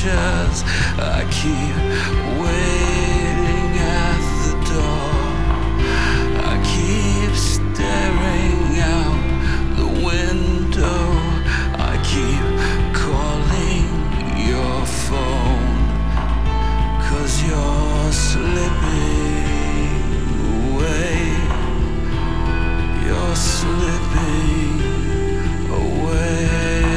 pictures. I keep waiting at the door. I keep staring out the window. I keep calling your phone, 'cause you're slipping away. You're slipping away.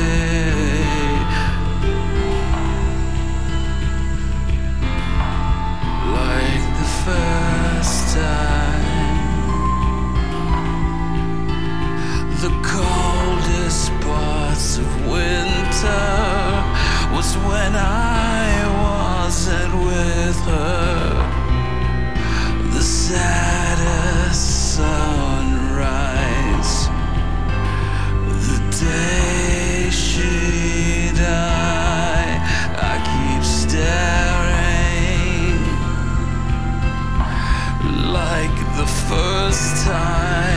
Like the first time, the coldest parts of winter was when I wasn't with her. The saddest sunrise, the day she died. I keep staring like the first time.